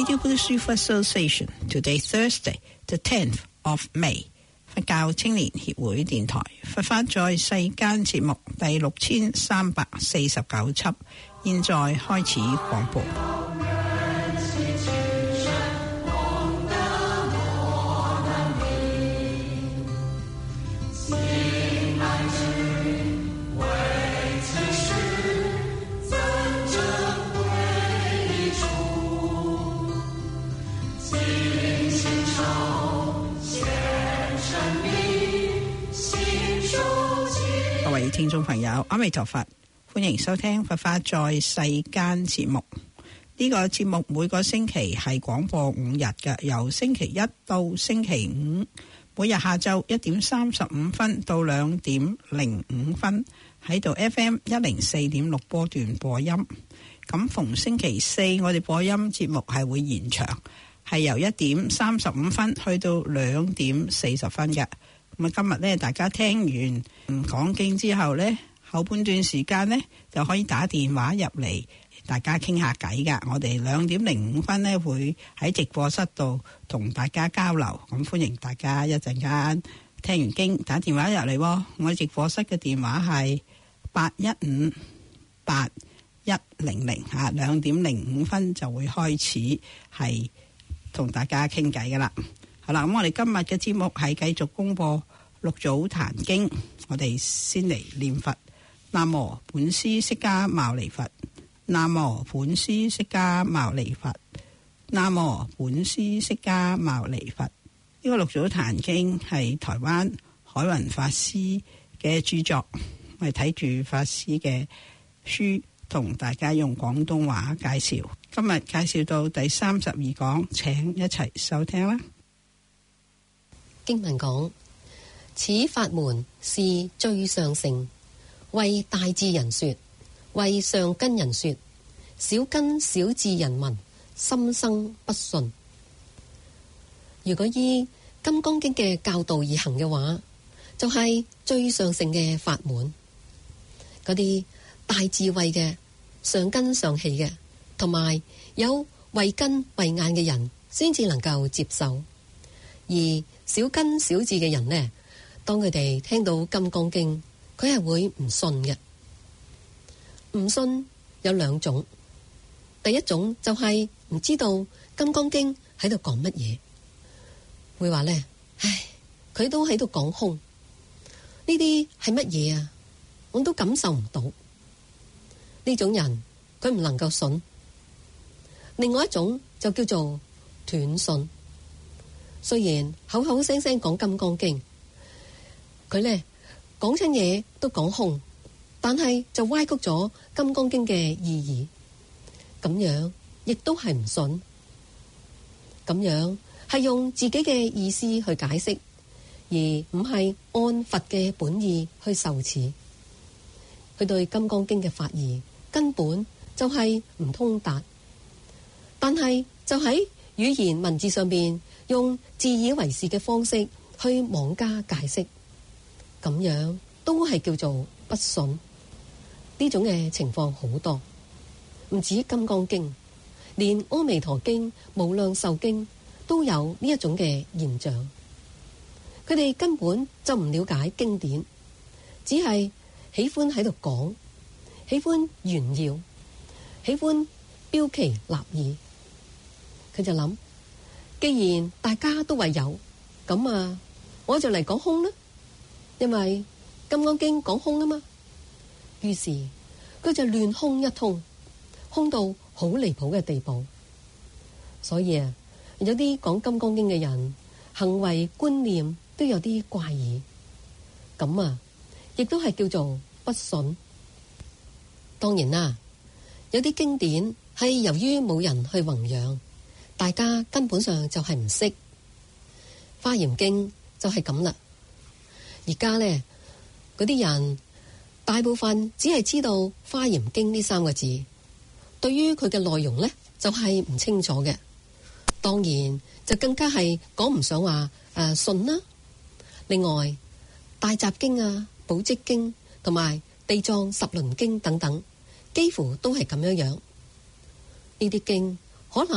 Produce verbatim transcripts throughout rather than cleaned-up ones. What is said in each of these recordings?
Radio Buddhist Youth Association, today Thursday, the tenth of May. 佛教青年協會電台佛法在世間節目第六千三百四十九輯，現在開始廣播。各位聽眾朋友，阿彌陀佛，歡迎收聽佛法在世間節目。呢個節目每個星期係廣播五日嘅，由星期一到星期五，每日下晝一點三十五分到兩點零五分喺度 F M 一零四點六波段播音。咁逢星期四我哋播音節目係會延長，係由一點三十五分去到兩點四十分嘅。咁啊，今日咧，大家聽完講經之後咧，後半段時間咧就可以打電話入嚟，大家傾下偈噶。我哋兩點零五分咧會喺直播室度同大家交流，咁歡迎大家一陣間聽完經打電話入嚟。我直播室嘅電話係八一五八一零零吓，兩點零五分就會開始係同大家傾偈噶啦。好啦，咁我哋今日嘅節目係繼續公布六祖壇經，我哋先嚟念佛。南無本師釋迦牟尼佛，南無本師釋迦牟尼佛，南無本師釋迦牟尼佛。呢個六祖壇經係台灣海雲法師嘅著作，我哋睇住法師嘅書，同大家用廣東話介紹。今日介紹到第三十二講，請一齊收聽啦。 經文講：此法門是最上乘，為大智人說，為上根人說，小根小智人聞，心生不信。如果依《金剛經》嘅教導而行嘅話，就係、是、最上乘嘅法門。嗰啲大智慧嘅、上根上器嘅，同埋有慧根慧眼嘅人，先至能夠接受。而小根小智嘅人呢，當佢哋聽到《金剛經》，佢係會唔信嘅。唔信有兩種，第一種就係唔知道《金剛經》喺度講乜嘢，會話呢：唉，佢都喺度講空，呢啲係乜嘢啊？我都感受唔到。呢種人佢唔能夠信。另外一種就叫做斷信。雖然口口聲聲講《金剛經》，佢呢講親嘢都講空，但係就歪曲咗《金剛經》嘅意義，咁樣亦都係唔信。咁樣係用自己嘅意思去解釋，而唔係按佛嘅本意去受持。佢對《金剛經》嘅法義根本就係唔通達，但係就喺語言文字上邊用自以為是嘅方式去妄加解釋，咁樣都係叫做不信。呢種嘅情況好多，唔止《金剛經》，連《阿彌陀經》、《無量壽經》都有呢一種嘅現象。佢哋根本就唔了解經典，只係喜歡喺度講，喜歡炫耀，喜歡標奇立異。佢就諗，既然大家都話有，咁啊，我就嚟講空啦，因為《金剛經》講空啊嘛。於是佢就亂空一通，空到好離譜嘅地步。所以啊，有啲講《金剛經》嘅人，行為觀念都有啲怪異，咁啊，亦都係叫做不信。當然啦，有啲經典係由於冇人去弘揚，大家根本上就係唔識。《華嚴經》就係咁啦。而家呢，嗰啲人大部分只係知道《華嚴經》呢三個字，對於佢嘅內容呢，就係唔清楚嘅。當然就更加係講唔上話誒信啦。另外，大集經啊、寶積經同埋地藏十輪經等等，幾乎都係咁樣樣。呢啲經可能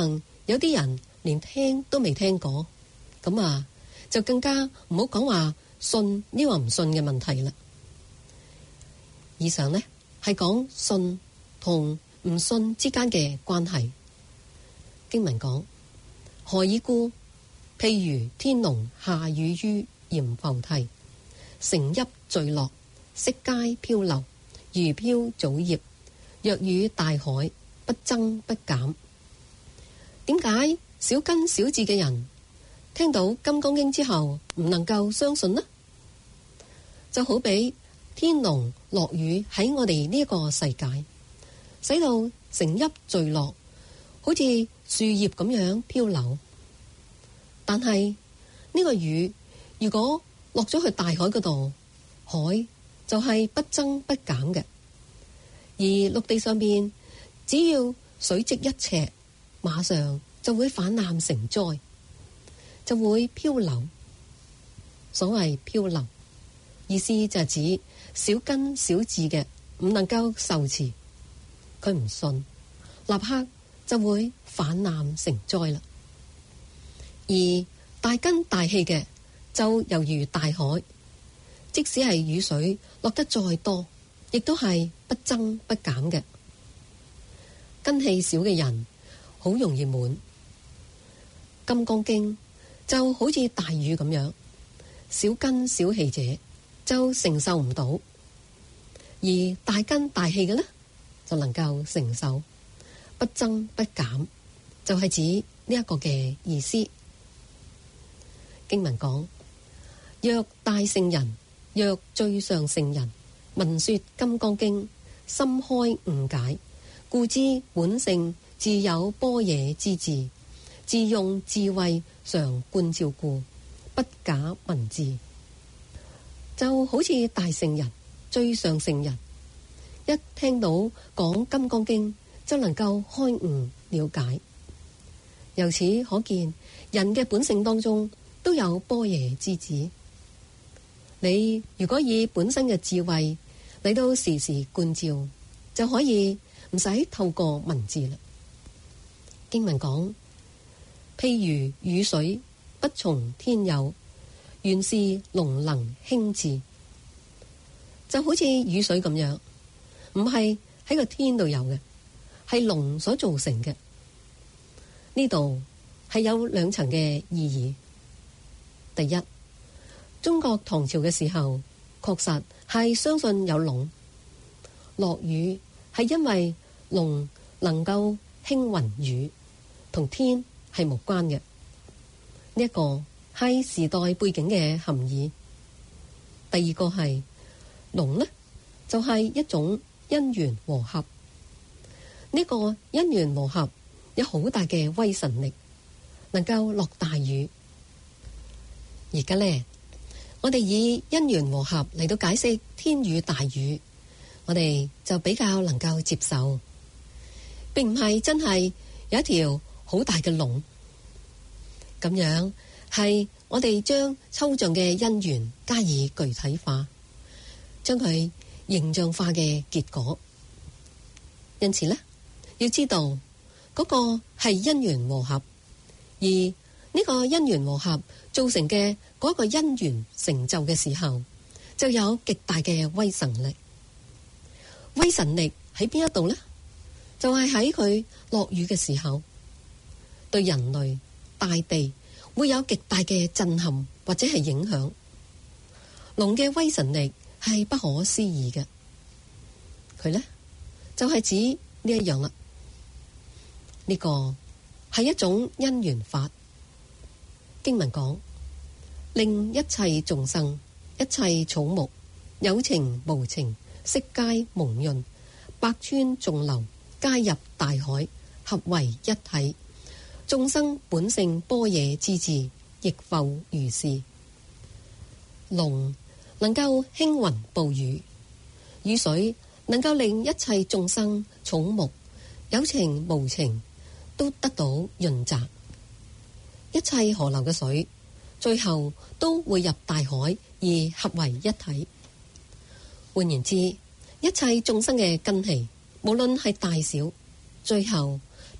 有啲人連聽都未聽過，咁啊就更加唔好講話信呢個唔信嘅問題啦。以上呢係講信同唔信之間嘅關係。經文講，何以故？譬如天龍下雨於鹽浮堤，城邑墜落，悉皆漂流，如飄棗葉。若與大海，不增不減。點解小根小智嘅人聽到《金剛經》之後唔能夠相信呢？就好比天龍落雨喺我哋呢個世界，使到城邑墜落，好似樹葉咁樣漂流。但係呢個雨如果落咗去大海嗰度，海就係不增不減嘅。而陸地上面只要水積一尺，馬上就會泛濫成災，就會漂流。所謂漂流，意思就係指小根小智嘅唔能夠受持，佢唔信，立刻就會泛濫成災啦。而大根大氣嘅就猶如大海，即使係雨水落得再多，亦都係不增不減嘅。根氣少嘅人好容易滿。金剛經就好似大雨咁樣，小根小氣者就承受唔到，而大根大氣嘅呢，就能夠承受，不增不減，就係指呢一個嘅意思。經文講，若大聖人，若最上聖人，聞說金剛經，心開悟解，故知本性自有般若之智，自用智慧常觀照故，不假文字。就好似大聖人、最上聖人，一聽到講金剛經，就能夠開悟了解。由此可見，人嘅本性當中都有般若之智。你如果以本身嘅智慧嚟到時時觀照，就可以唔使透過文字啦。經文講，譬如雨水不從天有，原是龍能興致。就好似雨水咁樣，唔係喺個天度有嘅，係龍所造成嘅。呢度係有兩層嘅意義。第一，中國唐朝嘅時候，確實係相信有龍落雨，係因為龍能夠興雲雨，同天係無關嘅。呢一個係時代背景嘅含義。第二個係龍呢，就係一種因緣和合。呢個因緣和合有好大嘅威神力，能夠落大雨。而家呢，我哋以因緣和合嚟到解釋天雨大雨，我哋就比較能夠接受，並唔係真係有一條好大嘅龍。咁樣係我哋將抽象嘅因緣加以具體化，將佢形象化嘅結果。因此呢，要知道嗰個係因緣和合，而呢個因緣和合造成嘅嗰個因緣成就嘅時候，就有極大嘅威神力。威神力喺邊一度呢？就係喺佢落雨嘅時候，對人類、大地會有極大嘅震撼或者係影響。龍嘅威神力係不可思議嘅，佢呢，就係指呢一樣啦。呢個係一種因緣法。經文講，令一切眾生、一切草木有情無情，悉皆蒙潤，百川眾流皆入大海，合為一體。眾生本性般若之智，亦復如是。龍能夠興雲暴雨，雨水能夠令一切眾生、草木有情無情都得到潤澤。一切河流嘅水最後都會入大海而合為一體。換言之，一切眾生嘅根器無論係大小，最後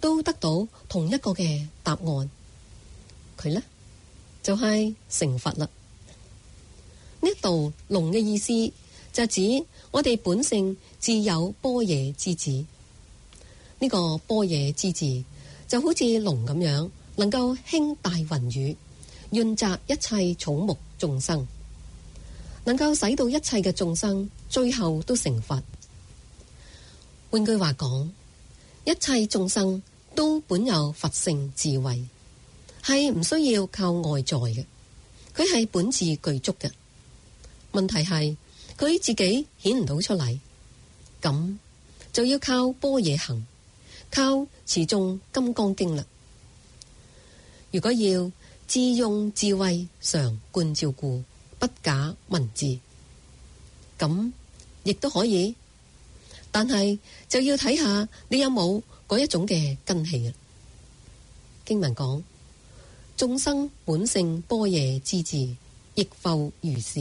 都得到同一個嘅答案，佢呢，就係、是、成佛啦。呢度龍嘅意思就指我哋本性自有般若之智。呢、這個般若之智就好似龍咁樣，能夠輕大雲雨，潤澤一切草木眾生，能夠使到一切嘅眾生最後都成佛。換句話講，一切眾生都本有佛性智慧，係唔需要靠外在嘅，佢係本自具足嘅。問題係佢自己顯唔到出嚟，咁就要靠般若行，靠持誦金剛經啦。如果要自用智慧常觀照顧，不假文字，咁亦都可以，但係就要睇下你有冇嗰一種嘅根器啊。經文講，眾生本性般若之智，亦復如是。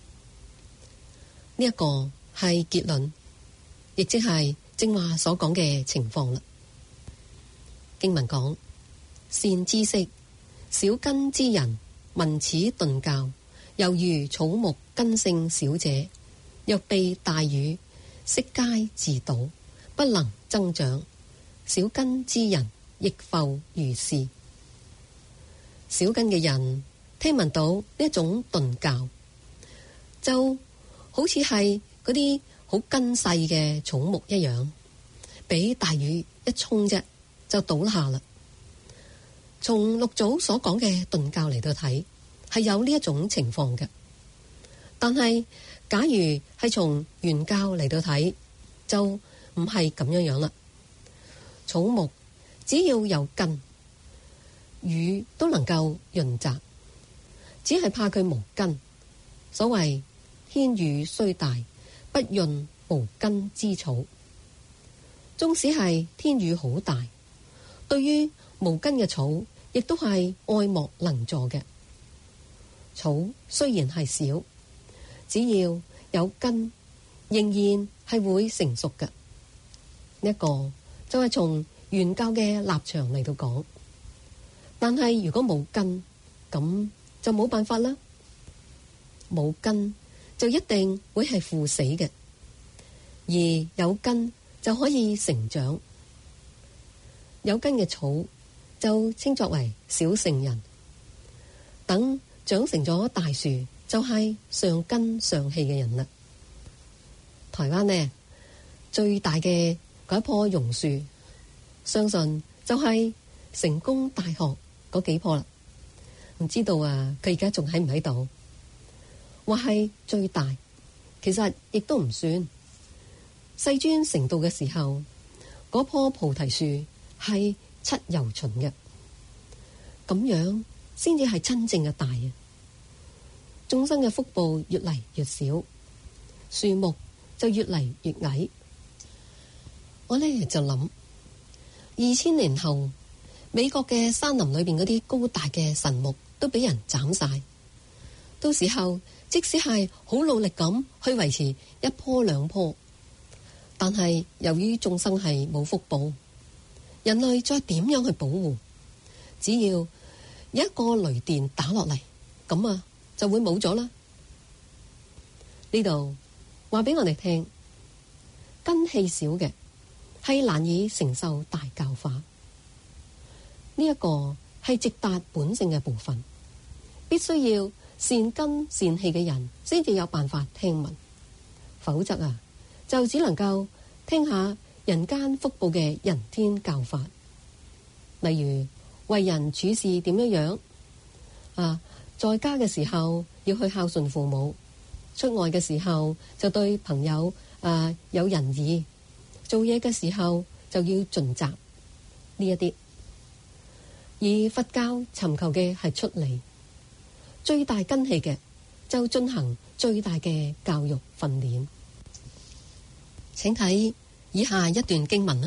呢一個係結論，亦即係正話所講嘅情況啦。經文講，善知識，小根之人聞此頓教，猶如草木根性小者，若被大雨，悉皆自倒，不能增長。小根之人亦復如是。小根嘅人聽聞到呢一種頓教，就好似係嗰啲好根細嘅草木一樣，俾大雨一沖啫，就倒下啦。從六祖所講嘅頓教嚟到睇，係有呢一種情況嘅。但係假如係從原教嚟到睇，就唔係咁樣樣啦。草木只要有根，雨都能夠潤澤，只係怕佢無根。所謂天雨雖大，不潤無根之草。縱使係天雨好大，對於無根嘅草，亦都係愛莫能助嘅。草雖然係小，只要有根，仍然係會成熟嘅。呢一個就係從原教嘅立場嚟到講。但係如果冇根，咁就冇辦法啦。冇根就一定會係腐死嘅，而有根就可以成長。有根嘅草就稱作為小聖人，等長成咗大樹，就係上根上氣嘅人啦。台灣呢，最大嘅嗰一棵榕樹，相信就係成功大學嗰幾棵啦。唔知道啊，佢而家仲喺唔喺度？話係最大，其實亦都唔算。世尊成道嘅時候，嗰棵菩提樹係七由旬嘅，咁樣先至係真正嘅大啊！眾生嘅福報越嚟越少，樹木就越嚟越矮。我呢就諗，二千年後，美國嘅山林裏邊嗰啲高大嘅神木都俾人斬晒，到時候即使係好努力咁去維持一棵兩棵，但係由於眾生係冇福報，人類再點樣去保護？只要有一個雷電打落嚟，咁啊就會冇咗啦。呢度話俾我哋聽，根氣少嘅係難以承受大教化。呢一個係直達本性嘅部分，必須要善根善氣嘅人先至有辦法聽聞，否則啊就只能夠聽下人間福報嘅人天教法，例如為人處事點樣樣啊，在家嘅時候要去孝順父母，出外嘅時候就對朋友啊有仁義，做嘢嘅時候就要盡責呢一啲。而佛教尋求嘅係出離，最大根器嘅就進行最大嘅教育訓練。請睇以下一段經文啦。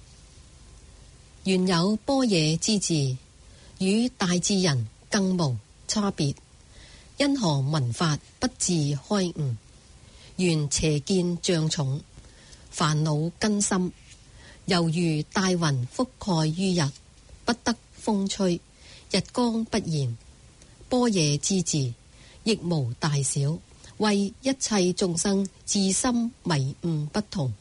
原有般若之智，與大智人更無差別。因何聞法不自開悟？緣邪見障重，煩惱根深， 猶如大雲覆蓋於日，不得風吹，日光不現。般若之治，亦無大小，為一切眾生自心迷悟不同。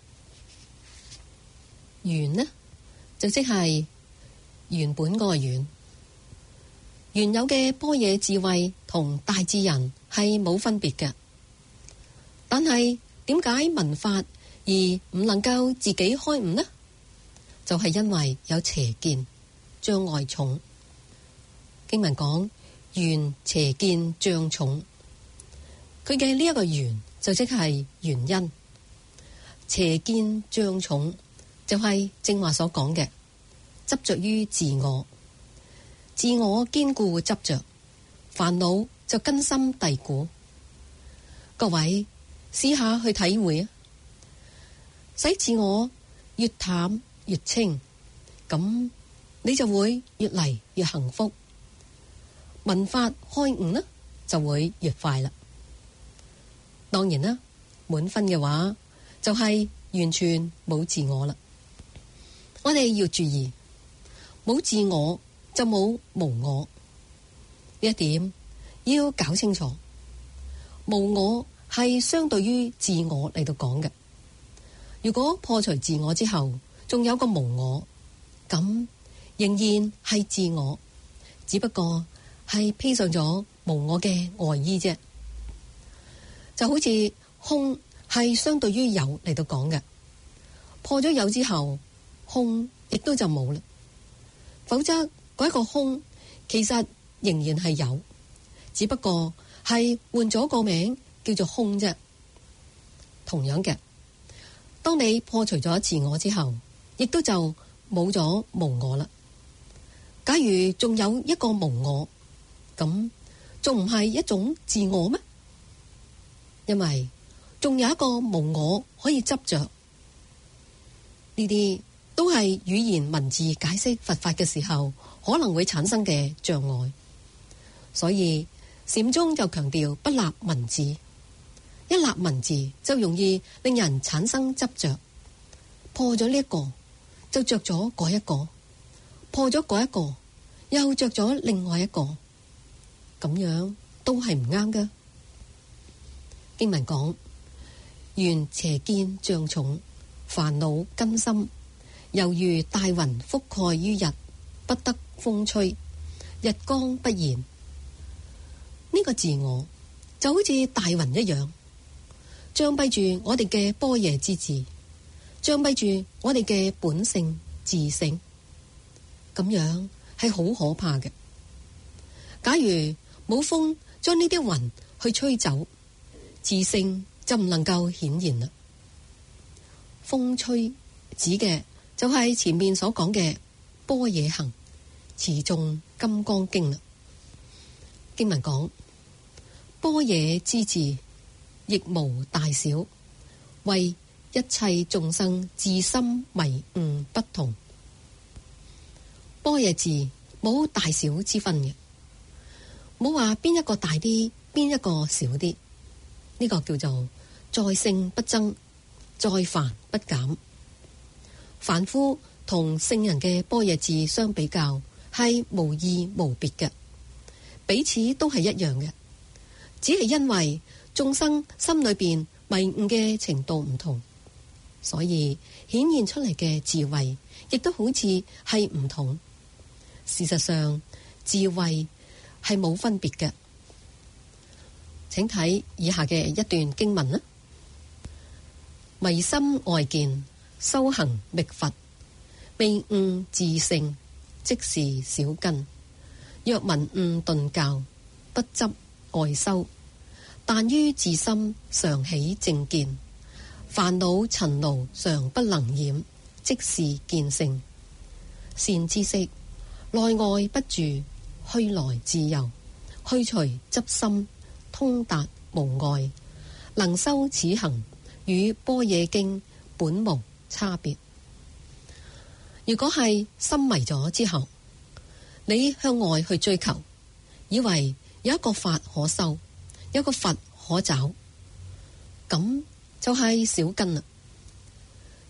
緣呢，就即係原本嗰個緣。原有嘅般若智慧同大智人係冇分別嘅，但係點解聞法而唔能夠自己開悟呢？就係因為有邪見，障礙重。經文講緣邪見障重，佢嘅呢一個緣就即係原因。邪見障重就係正話所講嘅執着於自我，自我堅固執着，煩惱就根深蒂固。各位試下去體會啊，使自我越淡越清，咁你就會越嚟越幸福。聞法開悟呢，就會越快啦。當然啦，滿分嘅話就係完全冇自我啦。我哋要注意，冇自我就冇無我，呢一點要搞清楚。無我係相對於自我嚟到講嘅。如果破除自我之後，仲有個無我，咁仍然係自我，只不過係披上咗無我嘅外衣啫。就好似空係相對於有嚟到講嘅，破咗有之後，空亦都就冇啦。否則嗰一個空其實仍然係有，只不過係換咗個名叫做空啫。同樣嘅，當你破除咗自我之後，亦都就冇咗無我啦。假如仲有一個無我，咁仲唔係一種自我咩？因為仲有一個無我可以執着，呢啲都係語言文字解釋佛法嘅時候可能會產生嘅障礙。所以禪宗就強調不立文字，一立文字就容易令人產生執着，破咗呢一個就着咗嗰一個，破咗嗰一個又着咗另外一個，咁樣都係唔啱㗎。經文講緣邪見障重，煩惱根深，猶如大雲覆蓋於日，不得風吹，日光不現。呢、這個自我就好似大雲一樣，障蔽住我哋嘅般若之智，障蔽住我哋嘅本性自性，咁樣係好可怕嘅。假如冇風將呢啲雲去吹走，自性就唔能夠顯現啦。風吹指嘅就係前面所講嘅般若行持誦金剛經啦。經文講般若之智，亦無大小，為一切眾生自心迷悟不同。般若智冇大小之分嘅，冇話邊一個大啲，邊一個少啲。呢、這個叫做在聖不增，在凡不減。凡夫同聖人嘅般若智相比較，係無異無別嘅，彼此都係一樣嘅，只係因為眾生心裏邊迷悟嘅程度唔同，所以顯現出嚟嘅智慧亦都好似係唔同。事實上，智慧係冇分別嘅。請睇以下嘅一段經文啦。迷心外見，修行覓佛，未悟自性，即是小根。若聞悟頓教，不執外修，但於自心常起正見，煩惱塵勞常不能染，即是見性。善知識，內外不住，虛來自由，去除執心，通達無礙，能修此行，與般若經本無差別。如果係心迷咗之後，你向外去追求，以為有一個法可修，有個佛可找，咁就係小根啦。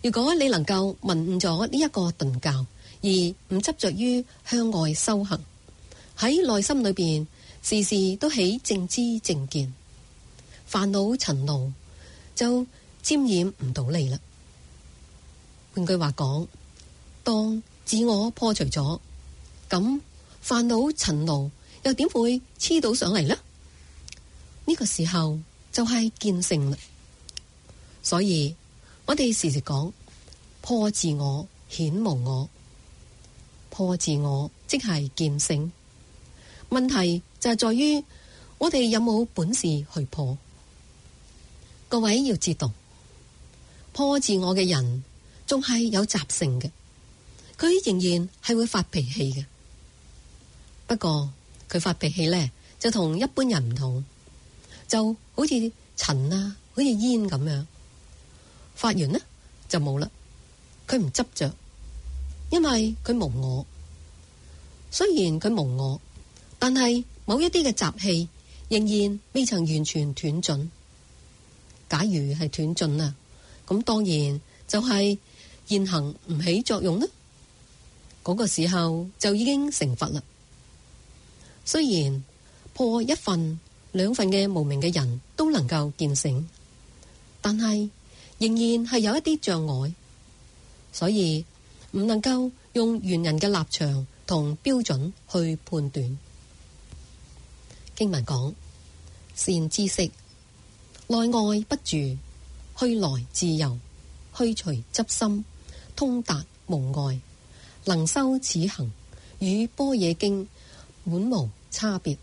如果你能夠聞悟咗呢一個頓教，而唔執着於向外修行，喺內心裏邊時時都起正知正見，煩惱塵勞就沾染唔到你啦。換句話講，當自我破除咗，咁煩惱塵勞又點會黐到上嚟呢？呢個時候就係見性啦。所以我哋時時講破自我顯無我，破自我即係見性。問題就係在於我哋有冇本事去破。各位要知道，破自我嘅人仲係有習性嘅，佢仍然係會發脾氣嘅。不過佢發脾氣呢，就同一般人唔同，就好似塵啊，好似煙咁樣，發完呢就冇啦。佢唔執着，因為佢無我。雖然佢無我，但係某一啲嘅習氣仍然未曾完全斷盡。假如係斷盡啦，咁當然就係現行唔起作用啦。嗰個時候就已經成佛啦。雖然破一份兩份嘅無明嘅人都能夠見性，但係仍然係有一啲障礙，所以唔能夠用原人嘅立場同標準去判斷。經文講：善知識，內外不住，去來自由，去除執心，通達無礙，能修此行，與般若經本無差別。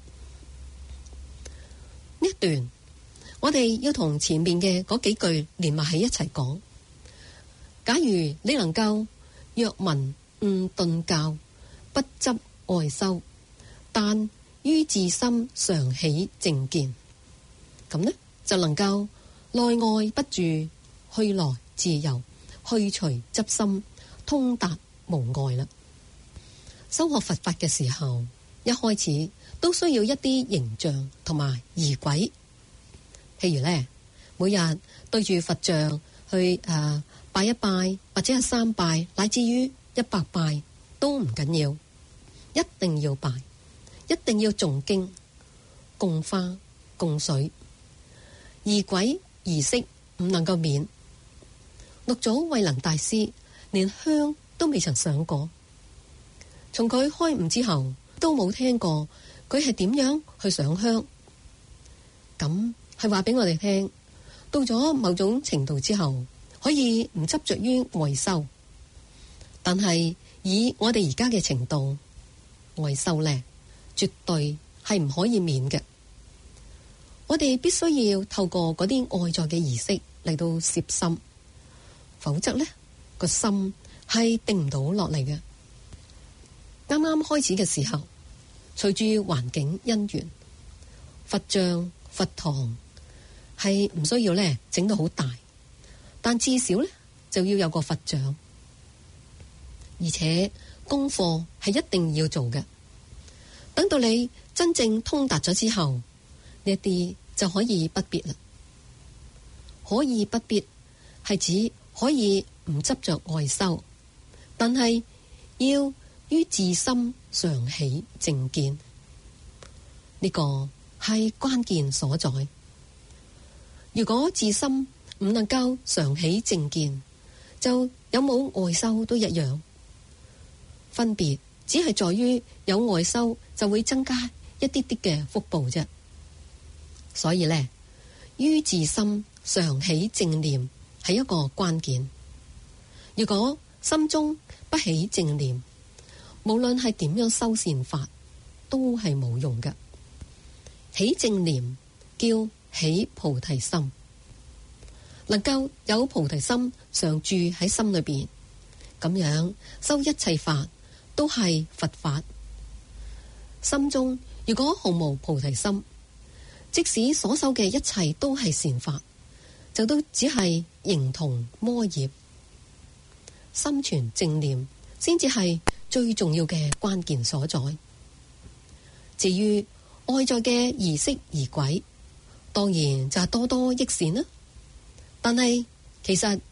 呢一段我哋要同前面嘅嗰幾句連埋喺一齊講。假如你能夠若聞悟頓教，不執外修，但於自心常起正見，咁呢就能夠內外不住，去來自由，去除執心，通達無礙啦。修學佛法嘅時候，一開始都需要一啲形象同埋儀軌。譬如呢，每日對住佛像去誒、呃、拜一拜，或者係三拜，乃至於一百拜都唔緊要，一定要拜，一定要誦經、供花、供水。儀軌儀式唔能夠免。六祖慧能大師連香都未曾上過，從佢開悟之後都冇聽過佢係點樣去上香。咁係話俾我哋聽，到咗某種程度之後，可以唔執着於外修，但係以我哋而家嘅程度，外修呢絕對係唔可以免嘅。我哋必須要透過嗰啲外在嘅儀式嚟到攝心，否則呢個心係定唔到落嚟嘅。啱啱開始嘅時候，隨住環境因緣，佛像、佛堂係唔需要呢整到好大，但至少呢就要有個佛像，而且功課係一定要做嘅。等到你真正通達咗之後，呢一啲就可以不必啦。可以不必係指可以唔執着外修，但係要於自心常起正見，呢個係關鍵所在。如果自心唔能夠常起正見，就有冇外修都一樣，分別只係在於有外修就會增加一啲啲嘅福報啫。所以呢，於自心常起正念係一個關鍵。如果心中不起正念，無論係點樣修善法，都係冇用嘅。起正念叫起菩提心，能夠有菩提心常住喺心裏邊，咁樣修一切法都係佛法。心中如果毫無菩提心，即使所修嘅一切都係善法，就都只係形同魔業。心存正念先至係最重要嘅關鍵所在。至於外在嘅儀式儀軌，當然就係多多益善啦。但係其實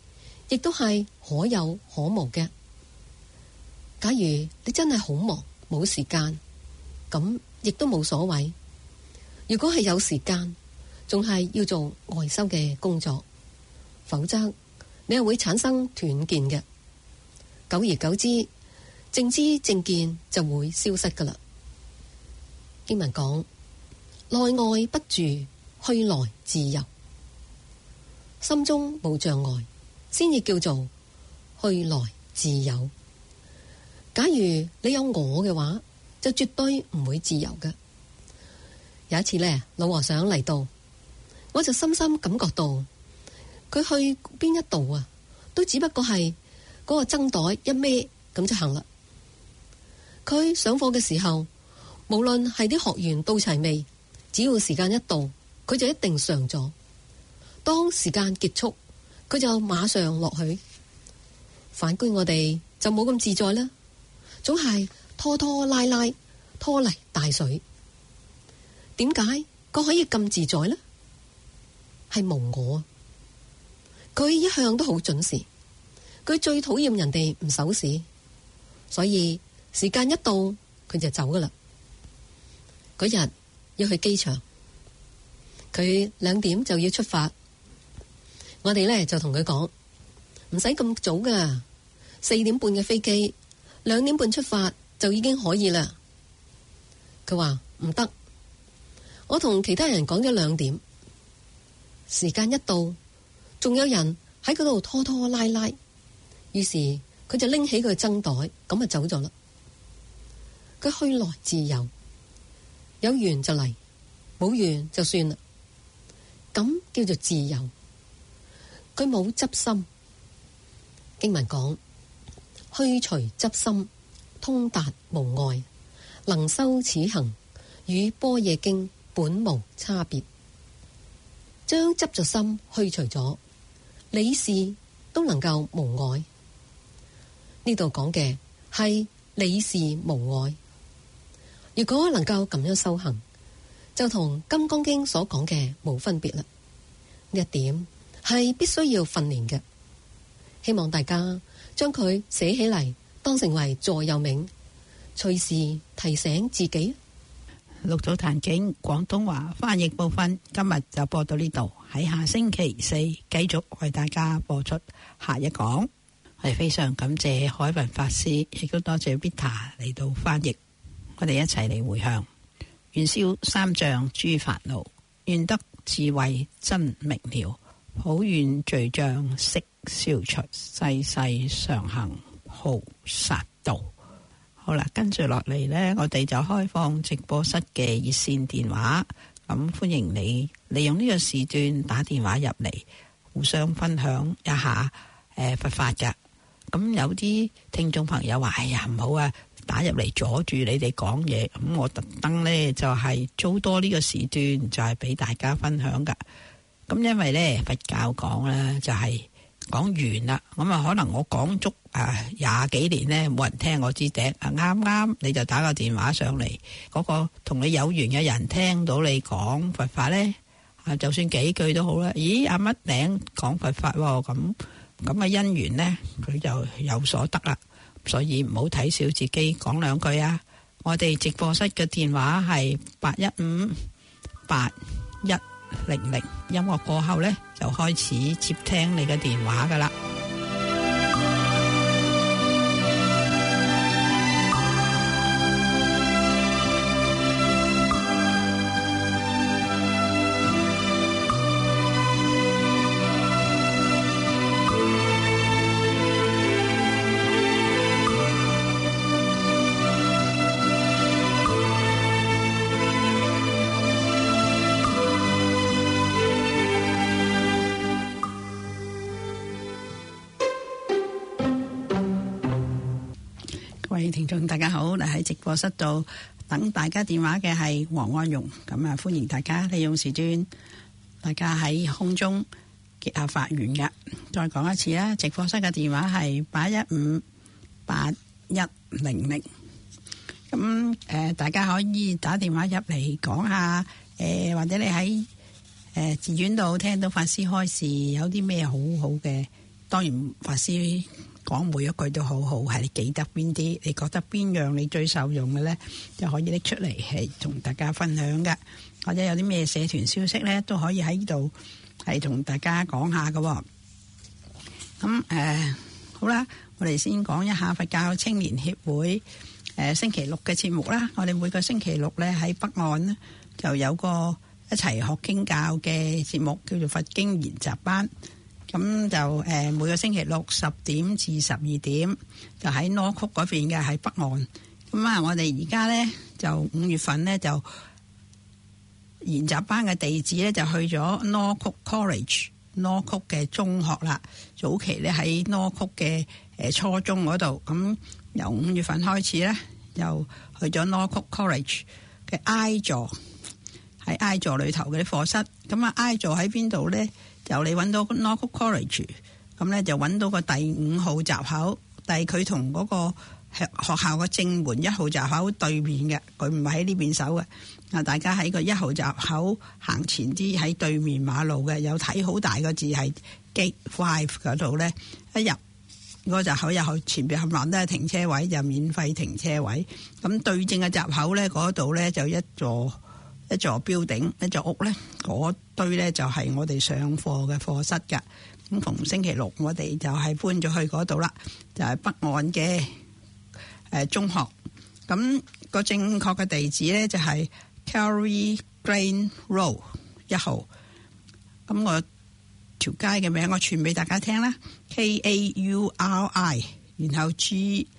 亦都係可有可無嘅。假如你真係好忙冇時間，咁亦都冇所謂。如果係有時間，仲係要做外修嘅工作，否則你係會產生斷見嘅。久而久之，正知正見就會消失噶啦。經文講，內外不住，去來自由，心中冇障礙，先至叫做去來自由。假如你有我嘅話，就絕對唔會自由嘅。有一次呢，老和尚嚟到，我就深深感覺到佢去邊一度啊，都只不過係嗰個僧袋一孭咁就行啦。佢上課嘅時候，無論係啲學員到齊未，只要時間一到，佢就一定上咗。當時間結束，佢就馬上落去。反觀我哋就冇咁自在啦，總係拖拖拉拉，拖泥帶水。點解佢可以咁自在呢？係無我。佢一向都好準時，佢最討厭人哋唔守時，所以時間一到佢就走噶啦。嗰日要去機場，佢兩點就要出發。我哋呢就同佢講，唔使咁早噶，四點半嘅飛機，兩點半出發就已經可以啦。佢話唔得，我同其他人講咗兩點，時間一到，仲有人喺嗰度拖拖拉拉，於是佢就拎起佢嘅僧袋，咁就走咗啦。佢去來自由，有緣就嚟，冇緣就算啦，咁叫做自由。佢冇執心。經文講，去除執心，通達無礙，能修此行，與般若經本無差別。將執着心去除咗，理事都能夠無礙。呢度講嘅係理事無礙。如果能夠咁樣修行，就同《金剛經》所講嘅冇分別啦。呢一點係必須要訓練嘅。希望大家將佢寫起嚟，當成為座右銘，隨時提醒自己。 六祖壇經廣東話翻譯部分今日就播到呢度，喺下星期四繼續為大家播出下一講。係非常感謝海文法師，亦都多謝 Vita 嚟到翻譯。我哋一齊嚟回向，願消三障諸煩惱，願得智慧真明了，普願罪障悉消除，世世常行菩薩道。好啦，跟住落嚟呢，我哋就開放直播室嘅熱線電話，咁歡迎你利用呢個時段打電話入嚟，互相分享一下誒、呃、佛法㗎。咁有啲聽眾朋友話：哎呀，唔好啊，打入嚟阻住你哋講嘢。咁我特登呢，就係、是、租多呢個時段，就係、是、俾大家分享㗎。咁因為呢，佛教講呢，就係、是。講完啦，咁啊可能我講足啊廿幾年呢，冇人聽我支笛啊，啱啱你就打個電話上嚟，嗰、嗰個同你有緣嘅人聽到你講佛法呢，啊就算幾句都好啦。咦，阿乜頂講佛法喎，咁咁嘅因緣呢，佢就有所得啦。所以唔好睇小自己，講兩句啊。我哋直播室嘅電話係八一五八一零零，音樂過後呢，就開始接聽你嘅電話噶啦。各位聽眾大家好，嚟喺直播室度等大家電話嘅係黃安容，咁啊歡迎大家利用時段，大家喺空中結下法緣嘅。再講一次啦，直播室嘅電話係八一五八一零零。咁誒，大家可以打電話入嚟講下，誒或者你喺誒寺院度聽到法師開示，有啲咩好好嘅當然法師講每一句都好好，係你記得邊啲，你覺得邊樣你最受用嘅呢，就可以拎出嚟係同大家分享嘅。或者有啲咩社團消息呢，都可以喺呢度係同大家講下嘅。咁誒、呃、好啦，我哋先講一下佛教青年協會誒、呃、星期六嘅節目啦。我哋每個星期六呢，喺北岸呢就有個一齊學經教嘅節目，叫做佛經研習班。咁就誒每個星期六十點至十二點，就喺north曲嗰邊嘅，喺北岸。咁啊，我哋而家呢，就五月份呢，就研習班嘅地址呢，就去咗north曲 College。north曲嘅中學啦，早期咧喺north曲嘅誒初中嗰度，咁由五月份開始咧，又去咗north曲 College 嘅 I 座，喺 I 座裏頭嘅啲課室。咁啊 I 座喺邊度咧？就你揾到north曲 College，咁咧就揾到個第五號閘口，但係佢同嗰個學學校嘅正門一號閘口對面嘅，佢唔係喺呢邊守嘅。啊！大家喺個一號閘口行前啲，喺對面馬路嘅，有睇好大個字係 Gate Five 嗰度咧。一入嗰個閘口入去，前邊冚唪唥都係停車位，就免費停車位。咁對正嘅閘口咧，嗰度咧就一座一座building，一座屋咧，嗰堆咧就係我哋上課嘅課室㗎。咁逢星期六我哋就係搬咗去嗰度啦，就係北岸嘅誒中學。咁個正確嘅地址咧就係Carey Grange Road 一號，咁我條街嘅名我傳俾大家聽啦。K A U R I， 然後 G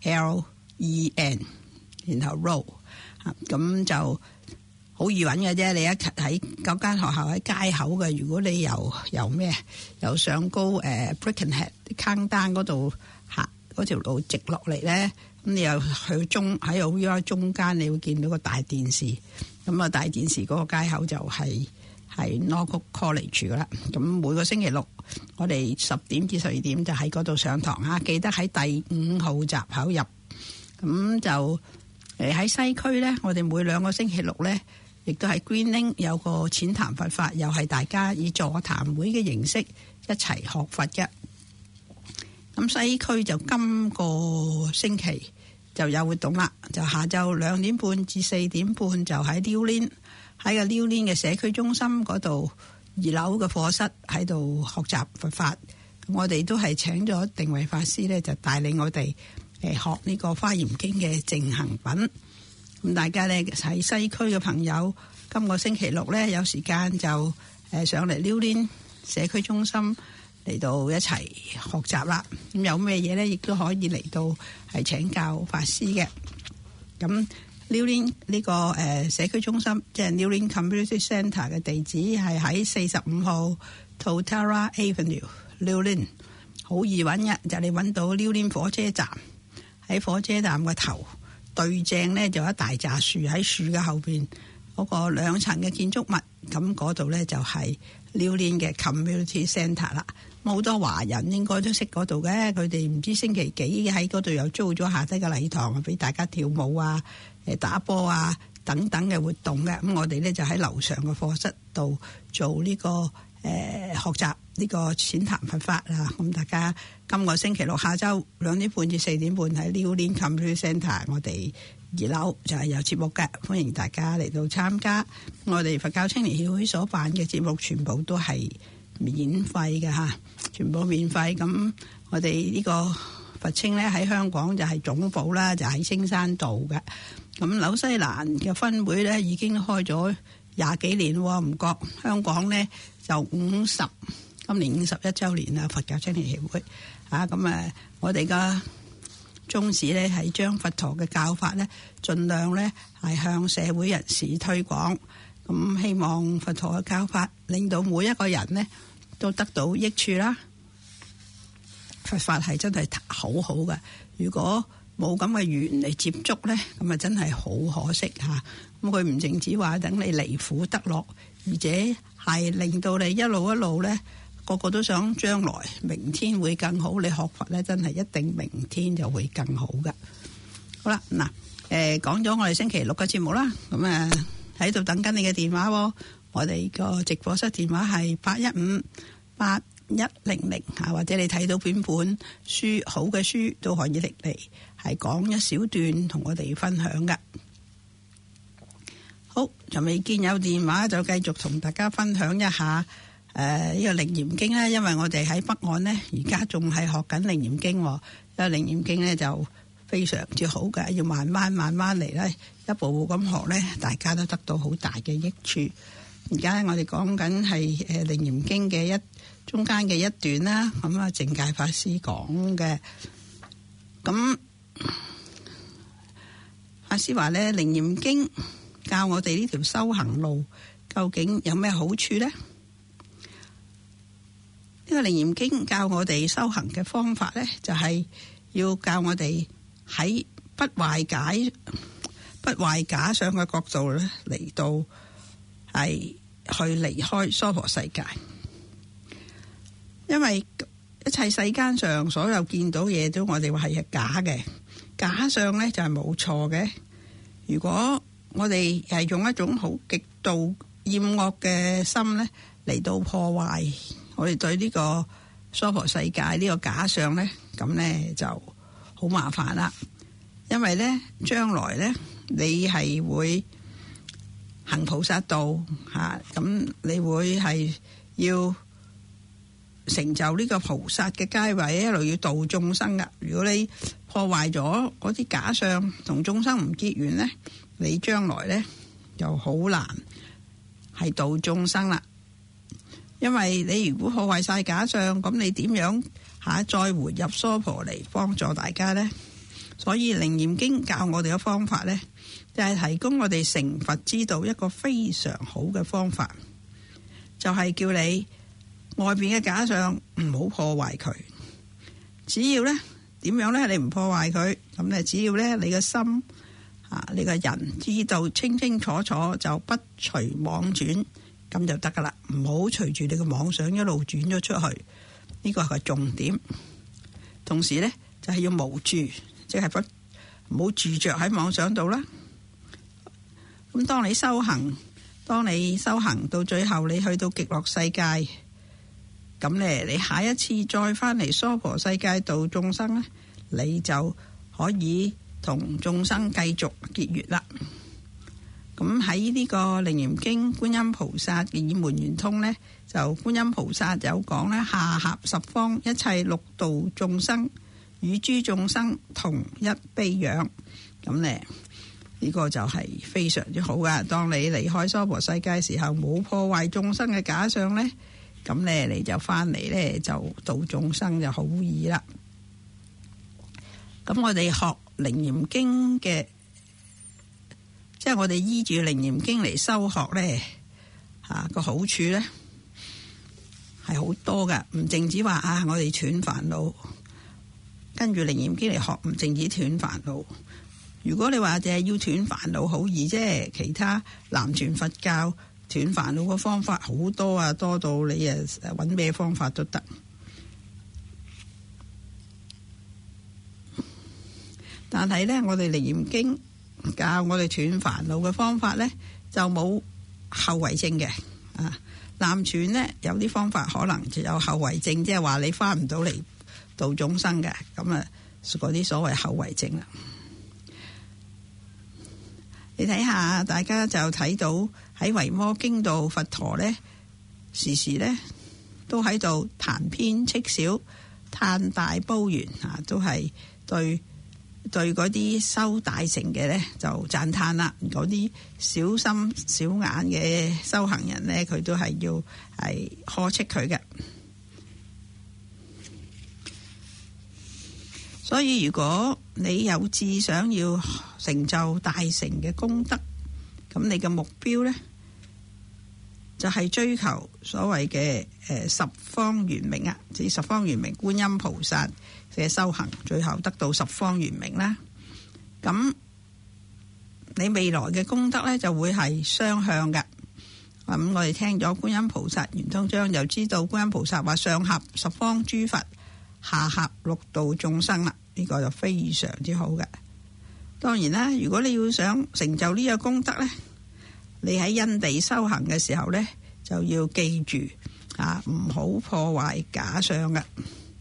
L E N， 然後 Road， 咁就好易揾嘅啫。你一喺嗰間學校喺街口嘅，如果你由由咩由上高誒、uh, Brickenhead Countdown 嗰度行嗰條路直落嚟咧。咁你又去中喺個 V R 中間，你會見到個大電視。咁啊，大電視嗰個街口就係係 north曲 College 噶啦。咁每個星期六，我哋十點至十二點就喺嗰度上堂啊。記得喺第五號閘口入。咁就誒喺西區咧，我哋每兩個星期六咧，亦都喺 Green Lane 有個淺談佛法，又係大家以座談會嘅形式一齊學佛嘅。咁西區就今個星期就有活動啦，就下晝兩點半至四點半就喺 New Lane 喺個 New Lane 嘅社區中心嗰度二樓嘅課室喺度學習佛法。咁我哋都係請咗定慧法師咧，就帶領我哋誒學呢個華嚴經嘅淨行品。咁大家咧喺西區嘅朋友，今個星期六咧有時間就誒上嚟 New Lane 社區中心嚟到一齊學習啦。咁有咩嘢咧，亦都可以嚟到係請教法師嘅。咁 New Lane 呢個誒社區中心，即係 New Lane Community Centre 嘅地址係喺四十五號 Totara Avenue New Lane， 好易揾嘅，就你揾到 New Lane 火車站，喺火車站嘅頭對正咧就有一大紮樹，喺樹嘅後邊嗰個兩層嘅建築物，咁嗰度咧就係 New Lane 嘅 Community Centre 啦。好多華人應該都識嗰度嘅，佢哋唔知星期幾喺嗰度又租咗下低嘅禮堂，俾大家跳舞啊、誒打波啊等等嘅活動嘅。咁我哋咧就喺樓上嘅課室度做呢、這個誒、呃、學習呢個淺談佛法啊。咁大家今個星期六下晝兩點半至四點半喺 New Lane Community Centre， 我哋二樓就係有節目嘅，歡迎大家嚟到參加。我哋佛教青年協會所辦嘅節目全部都係免費嘅嚇，全部免費。咁我哋呢個佛青咧喺香港就係總部啦，就喺青山道嘅。咁紐西蘭嘅分會咧已經開咗廿幾年喎，唔覺香港咧就五十，今年五十一週年啦，佛教青年協會啊。咁誒，我哋嘅宗旨咧係將佛陀嘅教法咧，盡量咧係向社會人士推廣。咁希望佛陀嘅教法令到每一個人咧都得到益處啦。佛法係真係好好嘅，如果冇咁嘅緣嚟接觸咧，咁啊真係好可惜嚇。咁佢唔淨止話等你離苦得樂，而且係令到你一路一路咧，個個都想將來明天會更好。你學佛咧，真係一定明天就會更好嘅。好啦，嗱，誒講咗我哋星期六嘅節目啦，咁啊喺度等緊你嘅電話喎。我哋個直播室電話係八一五八一零零嚇，或者你睇到邊本書好嘅書都可以嚟嚟係講一小段同我哋分享㗎。好，就未見有電話，就繼續同大家分享一下誒呢、呃這個楞嚴經啦。因為我哋喺北岸呢，而家仲係學緊楞嚴經，因為楞嚴經呢就非常之好嘅，要慢慢慢慢嚟咧，一步步咁學呢，大家都得到好大嘅益處。而家我哋講緊係誒楞嚴經嘅一中間嘅一段啦，咁啊淨戒法師講嘅，咁法師話呢，楞嚴經教我哋呢條修行路究竟有咩好處呢？呢、這個楞嚴經教我哋修行嘅方法呢，就係、是、要教我哋喺不壞解、不壞假想嘅角度咧嚟到係去離開娑婆世界，因為一切世間上所有見到嘢都我哋話係假嘅，假相呢就係冇錯嘅。如果我哋係用一種好極度厭惡嘅心呢嚟到破壞我哋對呢個娑婆世界呢個假相呢，咁呢就好麻煩啦。因為呢將來呢你係會行菩薩道吓，咁你會係要成就呢個菩薩嘅階位，一路要度眾生噶。如果你破壞咗嗰啲假相，同眾生唔結緣呢，你將來呢就好難係度眾生啦。因為你如果破壞晒假相，咁你點樣吓再回入娑婆嚟幫助大家呢？所以楞嚴經教我哋嘅方法呢，就係提供我哋成佛之道一個非常好嘅方法，就係叫你外邊嘅假相唔好破壞佢。只要呢點樣呢？你唔破壞佢，咁呢只要呢你嘅心啊，你個人知道清清楚楚，就不隨妄轉，咁就得噶啦。唔好隨住你嘅妄想一路轉咗出去，呢個係個重點。同時呢，就係要無住，即係不唔好住着喺妄想度啦。咁當你修行，當你修行到最後，你去到極樂世界，咁咧你下一次再翻嚟娑婆世界度眾生咧，你就可以同眾生繼續結緣啦。咁喺呢個楞嚴經觀音菩薩嘅以門圓通呢，就觀音菩薩有講呢，下合十方一切六道眾生，與諸眾生同一悲仰。咁呢，呢個就係非常之好噶。當你離開娑婆世界時候，冇破壞眾生嘅假相呢，咁呢你就翻嚟呢，就度眾生就好易啦。咁我哋學楞嚴經嘅，即係我哋依住楞嚴經嚟修學呢，吓個好處呢係好多噶，唔淨止話啊，我哋斷煩惱，跟住楞嚴經嚟學，唔淨止斷煩惱。如果你話淨係要斷煩惱，好易啫。其他南傳佛教斷煩惱嘅方法好多啊，多到你啊揾咩方法都得。但係呢，我哋楞嚴經教我哋斷煩惱嘅方法呢，就冇後遺症嘅啊。南傳呢，有啲方法可能就有後遺症，即係話你翻唔到嚟度眾生嘅，咁啊嗰啲所謂後遺症啦。你睇下，大家就睇到喺維摩經度，佛陀呢時時呢都喺度談偏斥小，嘆大褒圓啊，都係對對嗰啲修大乘嘅呢就讚嘆啦。嗰啲小心小眼嘅修行人呢，佢都係要係呵斥佢嘅。所以如果你有志想要成就大乘嘅功德，咁你嘅目標呢，就係追求所謂嘅誒十方圓明啊，即十方圓明觀音菩薩嘅修行，最後得到十方圓明啦。咁你未來嘅功德呢，就會係雙向嘅。咁我哋聽咗觀音菩薩圓通章，就知道觀音菩薩話上合十方諸佛，下合六道眾生啦。呢個就非常之好嘅。當然啦，如果你要想成就呢個功德呢，你喺因地修行嘅時候呢，就要記住啊，唔好破壞假相嘅。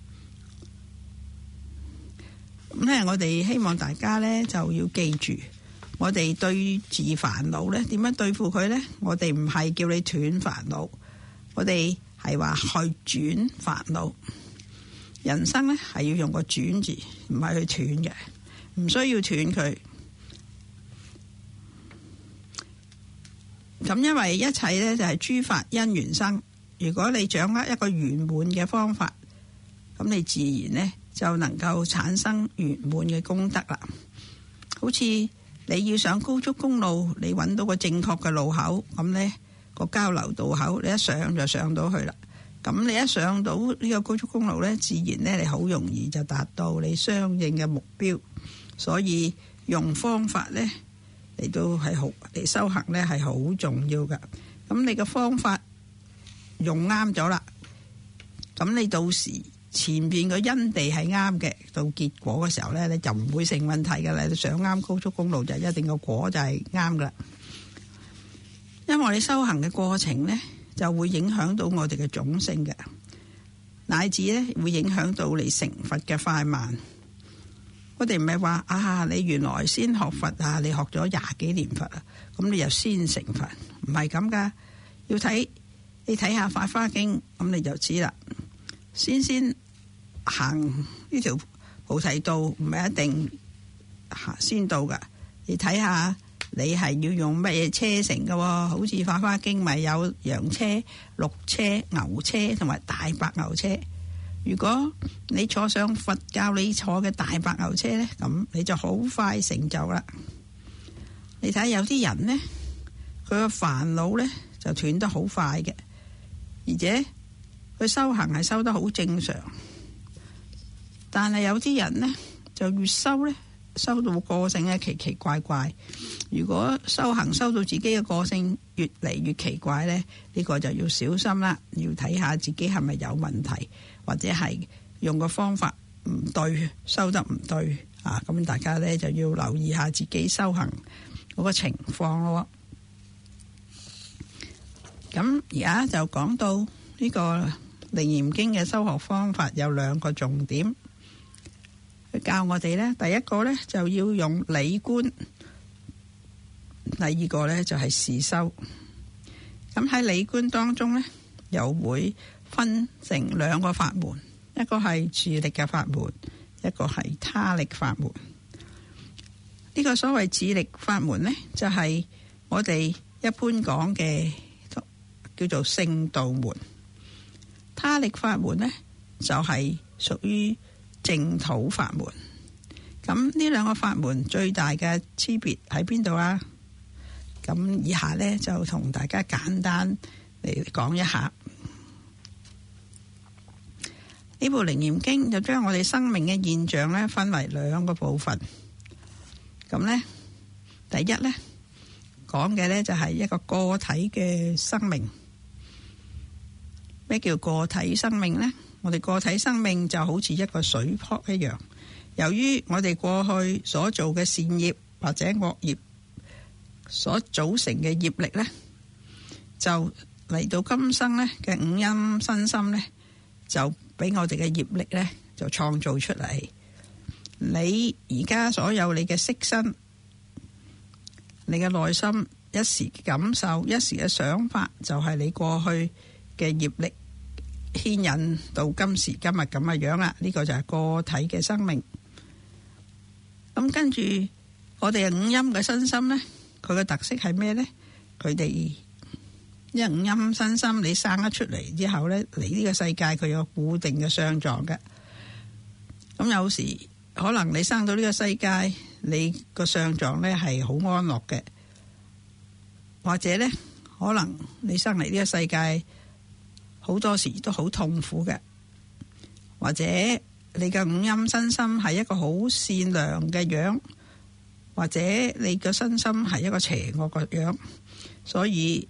咁咧，我哋希望大家咧就要記住，我哋對治煩惱咧點樣對付佢咧？我哋唔係叫你斷煩惱，我哋係話去轉煩惱。人生咧係要用個轉字，唔係去斷嘅，唔需要斷佢。咁因為一切咧就係諸法因緣生，如果你掌握一個圓滿嘅方法，咁你自然咧就能夠產生圓滿嘅功德啦。好似你要上高速公路，你揾到個正確嘅路口，咁呢個交流道口，你一上就上到去啦。咁你一上到呢個高速公路呢，自然呢你好容易就達到你相應嘅目標。所以用方法呢嚟到係好嚟修行呢係好重要噶。咁你嘅方法用啱咗啦，咁你到時前邊個因地係啱嘅，到結果嘅時候呢，你就唔會成問題噶啦。你上啱高速公路就一定個果就係啱噶啦。因為你修行嘅過程呢，就會影響到我哋嘅種性嘅，乃至咧會影響到你成佛嘅快慢。我哋唔係話啊，你原來先學佛啊，你學咗廿幾年佛啊，咁你又先成佛，唔係咁噶。要睇你睇下《法華經》，咁你就知啦。先先行呢條菩提道，唔係一定行先到噶。你睇下。你係要用乜嘢車乘嘅？好似《法華經》咪有羊車、鹿車、牛車同埋大白牛車。如果你坐上佛教你坐嘅大白牛車呢，咁你就好快成就啦。你睇有啲人呢，佢個煩惱呢就斷得好快嘅，而且佢修行係修得好正常。但係有啲人呢，就越修呢，修到個性咧奇奇怪怪。如果修行修到自己嘅個性越嚟越奇怪呢，呢個就要小心啦，要睇下自己係咪有問題，或者係用個方法唔對，修得唔對啊！咁大家呢就要留意下自己修行嗰個情況咯。咁而家就講到呢個《楞嚴經》嘅修學方法有兩個重點，佢教我哋呢，第一個呢就要用理觀。第二個呢，就係事修。咁喺理觀當中呢，又會分成兩個法門，一個係自力嘅法門，一個係他力法門。呢個所謂自力法門呢，就係我哋一般講嘅叫做聖道門。他力法門呢，就係屬於淨土法門。咁呢兩個法門最大嘅區別喺邊度啊？咁以下呢，就同大家簡單嚟講一下。呢部《楞嚴經》就將我哋生命嘅現象呢分為兩個部分。咁呢，第一呢，講嘅呢就係一個個體嘅生命。咩叫個體生命呢？我哋個體生命就好似一個水泡一樣，由於我哋過去所做嘅善業或者惡業所組成嘅業力呢，就嚟到今生呢嘅五陰身心呢，就俾我哋嘅業力呢就創造出嚟。你而家所有你嘅色身，你嘅內心一時感受，一時嘅想法，就係你過去嘅業力牽引到今時今日咁嘅樣啦。呢個就係個體嘅生命。咁跟住我哋嘅五陰嘅身心呢，佢嘅特色係咩呢？佢哋因為五陰身心，你生咗出嚟之後呢，嚟呢個世界佢有固定嘅相狀嘅。咁有時可能你生到呢個世界，你個相狀呢係好安樂嘅，或者呢可能你生嚟呢個世界好多時都好痛苦嘅，或者你嘅五陰身心係一個好善良嘅樣，或者你個身心係一個邪惡嘅樣。所以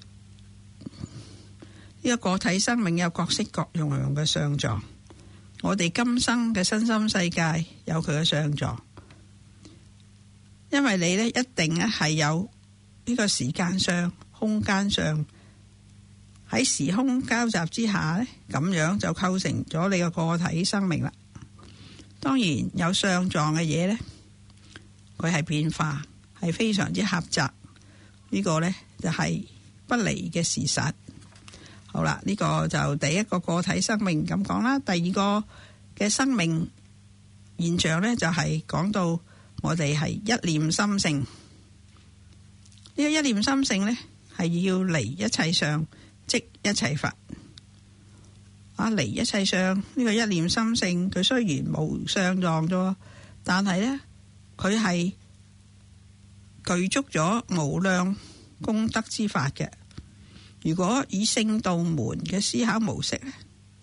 呢個個體生命有各式各樣嘅相狀。我哋今生嘅身心世界有佢嘅相狀，因為你呢一定咧係有呢個時間上、空間上喺時空交集之下呢，咁樣就構成咗你個個體生命啦。當然有相狀嘅嘢呢，佢係變化，係非常之狹窄。呢個呢，就係不離嘅事實。好啦，呢個就第一個個體生命咁講啦。第二個嘅生命現象呢，就係講到我哋係一念心性。呢個一念心性呢，係要離一切相，即一切法。啊，離一切相呢個一念心性，佢雖然無相狀啫，但係呢，佢係具足咗無量功德之法嘅。如果以聖道門嘅思考模式咧，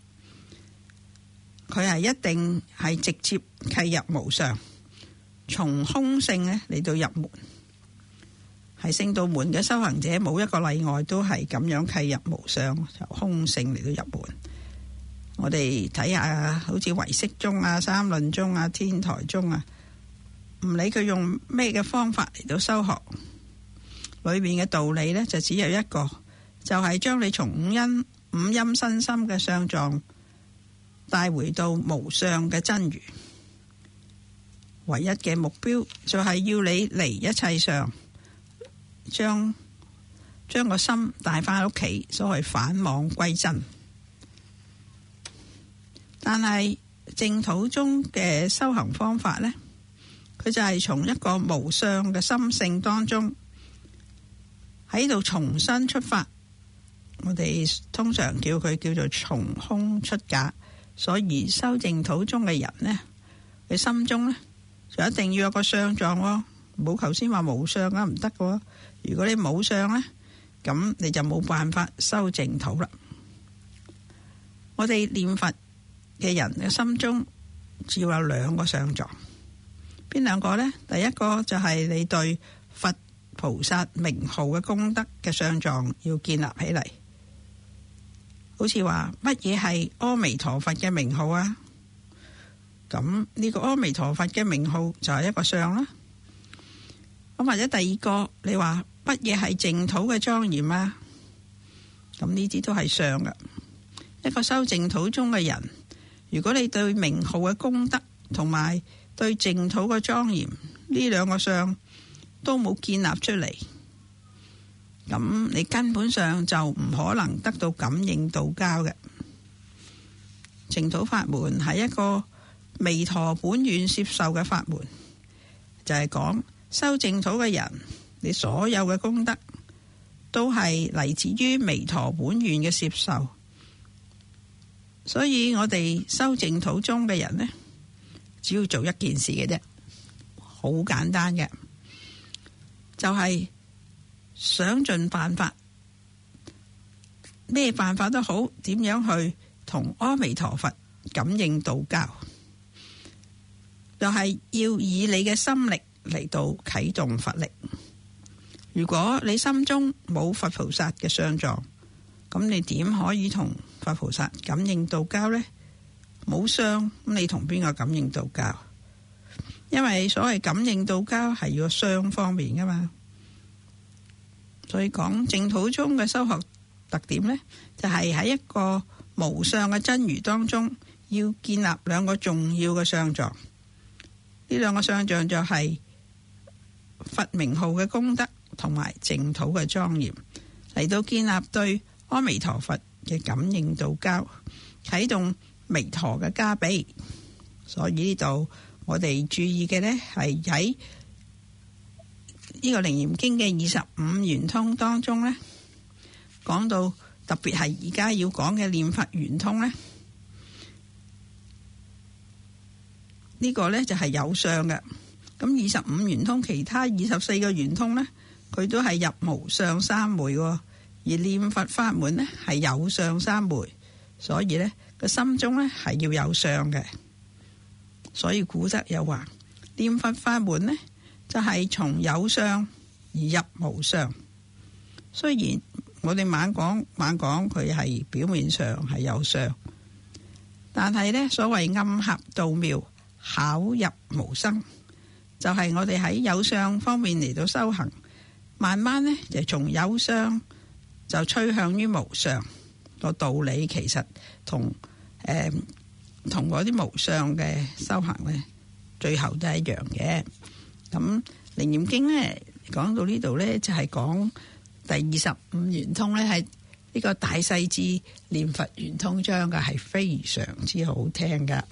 佢係一定係直接契入無上，從空性咧嚟到入門。係聖道門嘅修行者冇一個例外，都係咁樣契入無上，由空性嚟到入門。我哋睇下，好似唯識宗啊、三論宗啊、天台宗啊，唔理佢用咩嘅方法嚟到修學，裏面嘅道理呢，就只有一個，就係將你從五陰五陰身心嘅相狀帶回到無相嘅真如。唯一嘅目標就係要你離一切相，將將個心帶返屋企，所謂返妄歸真。但係淨土中嘅修行方法呢，佢就係從一個無相嘅心性當中喺度重新出發。我哋通常叫佢叫做從空出假。所以修淨土中嘅人呢，佢心中呢，就一定要有個相狀喎。冇頭先話無相啊，唔得嘅。如果你冇相呢，咁你就冇辦法修淨土啦。我哋念佛嘅人嘅心中只要有兩個相狀，邊兩個呢？第一個就係你對佛菩薩名號嘅功德嘅相狀要建立起嚟。好似話乜嘢係阿彌陀佛嘅名號啊？咁呢個阿彌陀佛嘅名號就係一個相啦。咁或者第二個，你話乜嘢係淨土嘅莊嚴啊？咁呢啲都係相噶。一個修淨土中嘅人，如果你對名號嘅功德同埋對淨土嘅莊嚴呢兩個相都冇建立出嚟，咁你根本上就唔可能得到感應道交嘅。淨土法門係一個彌陀本願攝受嘅法門，就係講修淨土嘅人，你所有嘅功德都係嚟自於彌陀本願嘅攝受。所以我哋修淨土中嘅人呢，只要做一件事嘅啫，好簡單嘅，就係想盡辦法，咩辦法都好，點樣去同阿彌陀佛感應道交，就係要以你嘅心力嚟到啟動佛力。如果你心中冇佛菩薩嘅相狀，咁你點可以同佛菩薩感應道交呢？冇相，咁你同邊個感應道交？因為所謂感應道交係要雙方面噶嘛。所以講淨土中嘅修學特點呢，就係喺一個無相嘅真如當中，要建立兩個重要嘅相狀。呢兩個相狀就係佛名號嘅功德同埋淨土嘅莊嚴，嚟到建立對阿彌陀佛嘅感應道交，啟動彌陀嘅加被。所以呢度我哋注意嘅呢，係喺呢個《楞嚴經》嘅二十五圓通當中呢，講到特別係而家要講嘅念佛圓通呢，呢、這個呢就係有相嘅。咁二十五圓通其他二十四個圓通呢，佢都係入無相三昧，而念佛法門呢係有相三昧，所以呢個心中呢係要有相嘅。所以古則又話念佛法門呢就係從有相而入無相。雖然我哋猛講猛講佢係表面上係有相，但係呢所謂暗合道妙，巧入無生，就係、是、我哋喺有相方面嚟到修行，慢慢呢就從有相就趨向於無上。個道理其實同誒同嗰啲無上嘅修行咧，最後都係一樣嘅。咁《楞嚴經》咧講到呢度咧，就係講第二十五圓通咧，係呢個大勢至念佛圓通章嘅，係非常之好聽噶。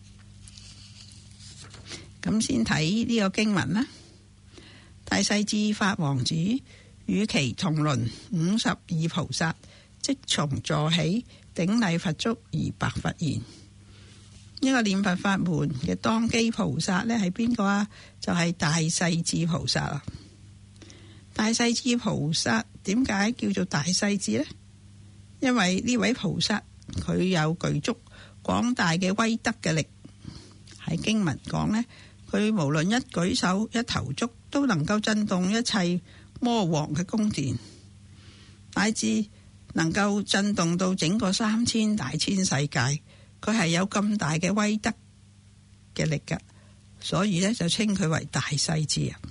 咁先睇呢個經文啦。大勢至法王子與其同倫五十二菩薩，即從座起，頂禮佛足而白佛言：呢個念佛法門嘅當機菩薩呢係邊個啊？就係、是、大勢至菩薩啊！大勢至菩薩點解叫做大勢至呢？因為呢位菩薩佢有具足廣大嘅威德嘅力，喺經文講呢，佢無論一舉手一投足都能夠震動一切魔王嘅宮殿，乃至能夠震動到整個三千大千世界。佢係有咁大嘅威德嘅力噶，所以呢就稱佢為大勢至啊。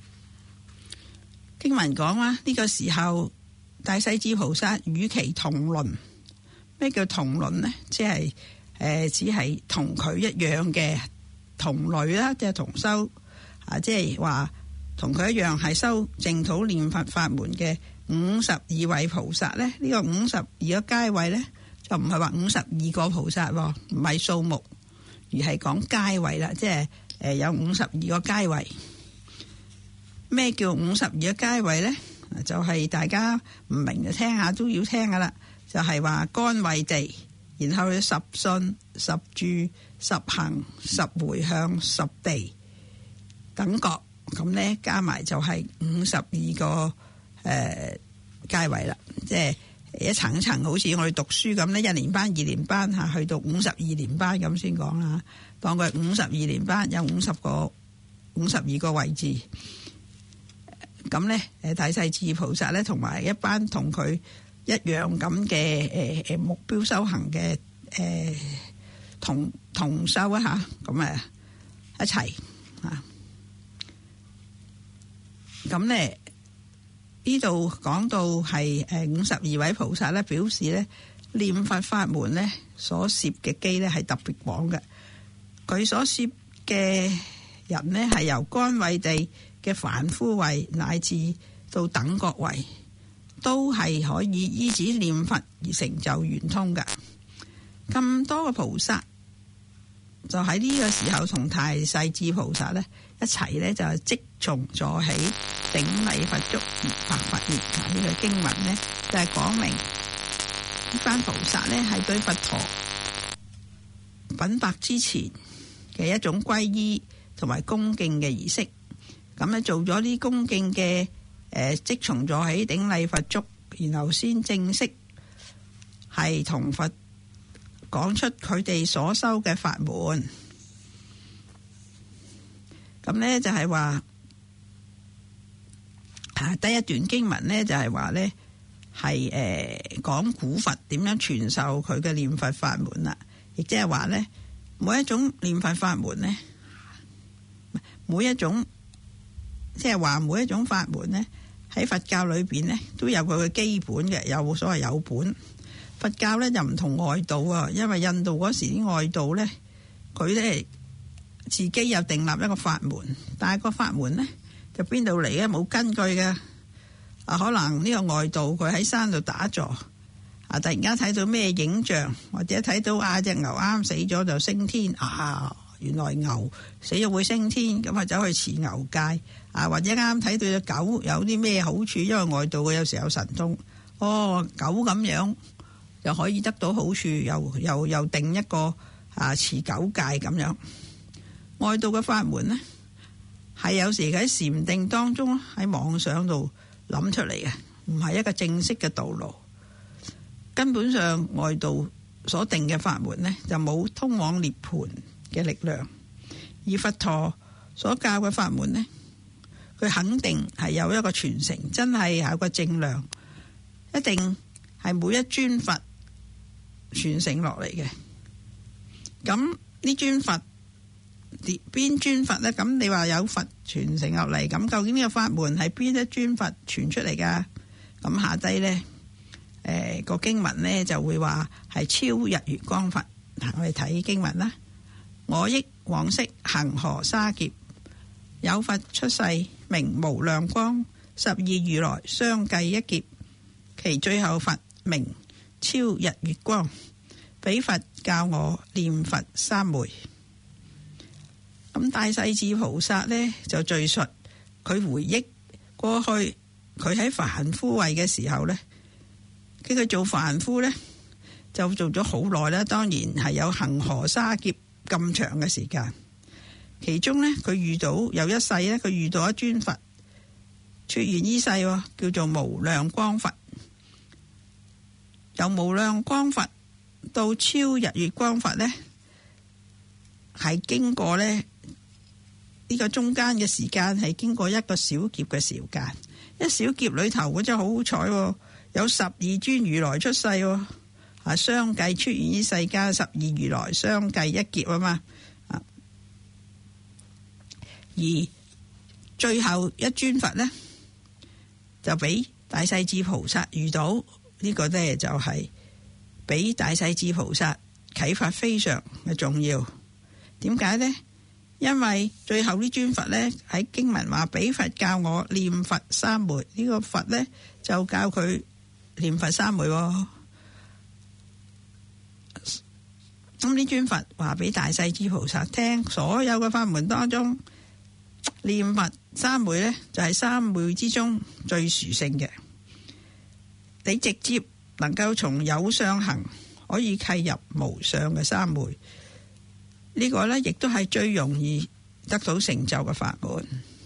經文講啦，呢、這個時候大勢至菩薩與其同倫。咩叫同倫呢？即係誒、呃，只係同佢一樣嘅同類啦，即係同修啊，即係話同佢一樣係修淨土念佛法門嘅五十二位菩薩呢。呢、這個五十二個階位呢，就唔係話五十二個菩薩，唔係數目，而係講階位啦，即係誒有五十二個階位。咩叫五十二個階位呢？就係、是、大家唔明就聽下都要聽噶啦。就係、是、話乾慧地，然後十信、十住、十行、十回向、十地等覺，咁呢加埋就係五十二個誒階位啦。即係一層一層，好似我哋讀書咁呢，一年班、二年班吓，去到五十二年班咁先講啦。當佢五十二年班有五十個、五十二個位置。咁呢，誒大勢至菩薩呢，同埋一班同佢一樣咁嘅誒誒目標修行嘅誒、呃、同同修啊嚇，咁啊一齊啊。咁呢呢度講到係誒五十二位菩薩呢，表示呢念佛法門呢所攝嘅機呢係特別廣嘅。佢所攝嘅人呢係由乾慧地嘅凡夫位乃至到等覺位，都係可以依止念佛而成就圓通噶。咁多個菩薩就喺呢個時候同大勢至菩薩呢一齊呢，就即從座起，頂禮佛足而白佛言。呢、這個經文呢，就係、是、講明呢班菩薩呢係對佛陀品白之前嘅一種皈依同埋恭敬嘅儀式。咁咧做咗啲恭敬嘅誒，即從座起，頂禮佛足，然後先正式係同佛講出佢哋所修嘅法門。咁呢就係話啊，第一段經文呢就係話呢係誒講古佛點樣傳授佢嘅念佛法門啦，亦即係話呢每一種念佛法門呢，每一種。即係話每一種法門呢，喺佛教裏邊呢都有佢嘅基本嘅，有所謂有本。佛教呢就唔同外道啊，因為印度嗰時啲外道呢，佢呢自己又訂立一個法門，但係個法門呢就邊度嚟嘅？冇根據嘅。啊，可能呢個外道佢喺山度打坐，啊突然間睇到咩影像，或者睇到啊隻牛啱死咗就升天啊！原來牛死咗會升天，咁啊走去持牛戒啊，或者啱睇到隻狗有啲咩好處，因為外道佢有時有神通，哦狗咁樣又可以得到好處，又又又定一個啊持狗戒咁樣。外道嘅法門呢，係有時喺禪定當中喺妄想度諗出嚟嘅，唔係一個正式嘅道路。根本上外道所定嘅法門呢，就冇通往涅槃嘅力量，而佛陀所教嘅法門呢，佢肯定係有一個傳承，真係有一個正量，一定係每一尊佛傳承落嚟嘅。咁呢尊佛邊尊佛呢？咁你話有佛傳承落嚟，咁究竟呢個法門係邊一尊佛傳出嚟噶？咁下低呢， 誒個經文呢就會話係超日月光佛。嗱，我哋睇經文啦。我憶往昔恒河沙劫，有佛出世名無量光，十二如來相繼一劫，其最後佛名超日月光，彼佛教我念佛三昧。咁大勢至菩薩呢就敘述佢回憶過去佢喺凡夫位嘅時候呢，佢佢做凡夫呢就做咗好耐啦，當然係有恒河沙劫咁長嘅時間。其中呢，佢遇到有一世呢，佢遇到一尊佛出現於世，叫做無量光佛。由無量光佛到超日月光佛呢，係經過呢呢、呢個中間嘅時間係經過一個小劫嘅時間。一小劫裏頭，嗰真係好好彩，有十二尊如來出世，啊相繼出現於世間，十二如來相繼一劫啊嘛。而最後一尊佛呢，就俾大勢至菩薩遇到，呢、呢個呢，就係俾大勢至菩薩啟發非常嘅重要。點解呢？因為最後呢尊佛呢，喺經文話俾佛教我念佛三昧，呢、呢個佛呢，就教佢念佛三昧。咁呢尊佛話俾大勢至菩薩聽，所有嘅法門當中，念佛三昧呢，就係三昧之中最殊勝嘅。你直接能夠從有相行可以契入無相嘅三昧，呢個呢亦都係最容易得到成就嘅法門。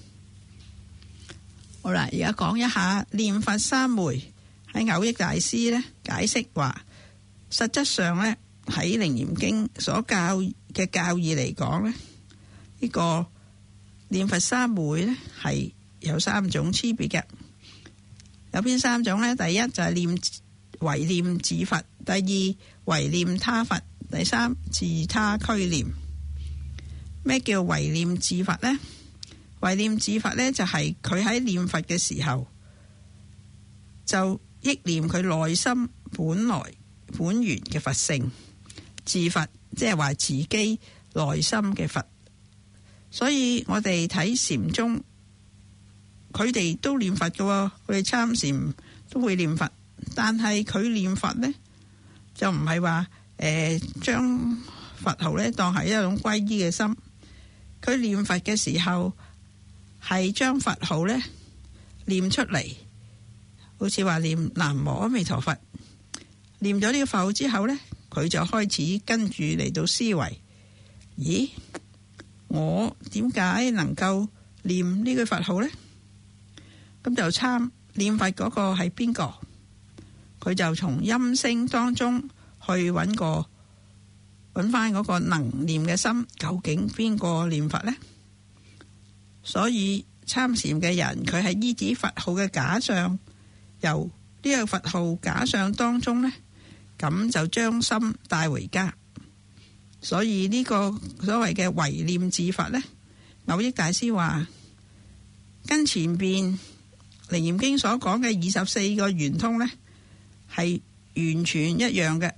好啦，而家講一下念佛三昧。喺蕅益大師呢解釋話，實質上呢喺《楞嚴經》所教嘅教義嚟講呢，呢個念佛三昧呢係有三種差別嘅。有邊三種呢？第一就係念唯念自佛，第二唯念他佛，第三自他俱念。咩叫唯念自佛呢？唯念自佛呢，就係佢喺念佛嘅時候就憶念佢內心本來本源嘅佛性。自佛即係話自己內心嘅佛。所以我哋睇禪宗，佢哋都念佛嘅，佢哋參禪都會念佛，但係佢念佛呢，就唔係話誒將佛號呢當係一種皈依嘅心。佢念佛嘅時候係將佛號呢念出嚟，好似話念南無阿彌陀佛。念咗呢個佛號之後呢，佢就開始跟住嚟到思維，咦？我點解能夠念呢句佛號呢？咁就參念佛嗰個係邊個？佢就從音聲當中去揾個揾翻嗰個能念嘅心，究竟邊個念佛呢？所以參禪嘅人，佢係依止佛號嘅假相，由呢個佛號假相當中呢，咁就將心帶回家。所以呢個所謂嘅唯念自佛呢，蕅益大師話跟前邊楞嚴經所講嘅二十四個圓通呢，係完全一樣嘅。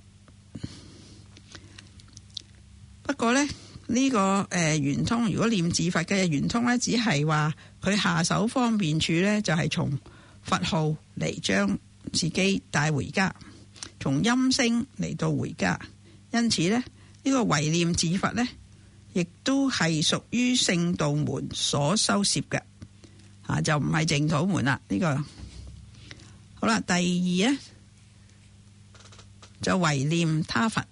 不過呢，呢、這個誒圓通，如果念自佛嘅圓通呢，只係話佢下手方便處呢，就係、是、從佛號嚟將自己帶回家，從音聲嚟到回家。因此呢，呢、這個唯念自佛呢，亦都係屬於聖道門所修攝嘅，啊就唔係淨土門啦。呢、這個好啦，第二呢，就唯念他佛。